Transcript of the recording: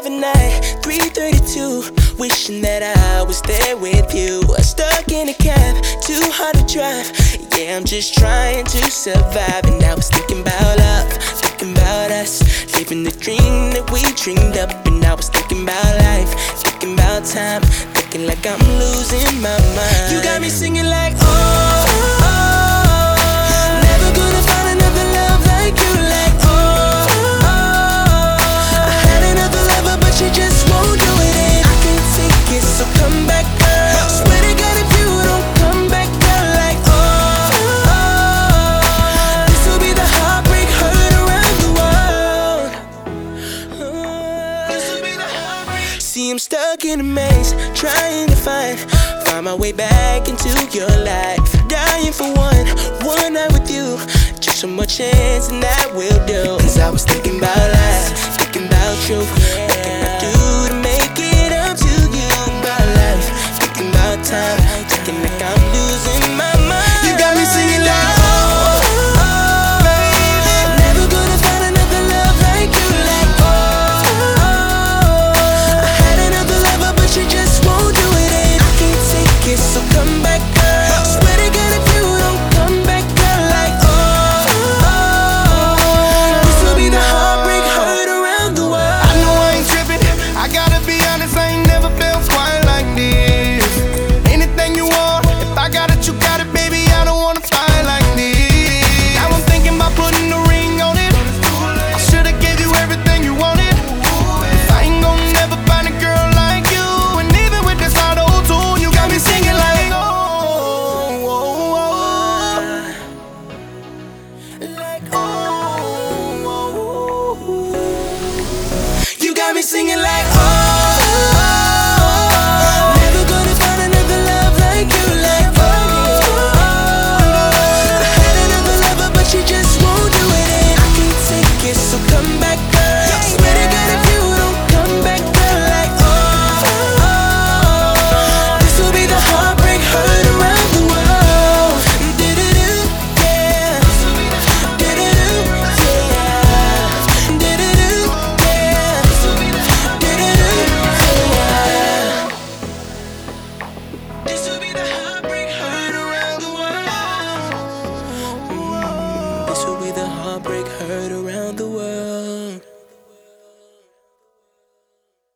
other night, 3:32, wishing that I was there with you. Stuck in a cab, too hard to drive. Yeah, I'm just trying to survive. And I was thinking about love, thinking about us, living the dream that we dreamed up. And I was thinking about life, thinking about time, thinking like I'm losing my mind. You got me singing like, oh, oh, oh. Never gonna find another love like you, like, oh, oh, oh. I had another lover, but she just won't do it, and I can't take it, so come back, girl. Swear to God, if you don't come back, girl, like, oh, oh, oh. This will be the heartbreak heard around the world. This will be the heartbreak. See, I'm stuck in a maze, trying to find my way back into your life. Dying for one night with you. Just one more chance and that will do. Cause I was thinking about life, thinking about you. What can I do to make it up to you? About life, thinking about time,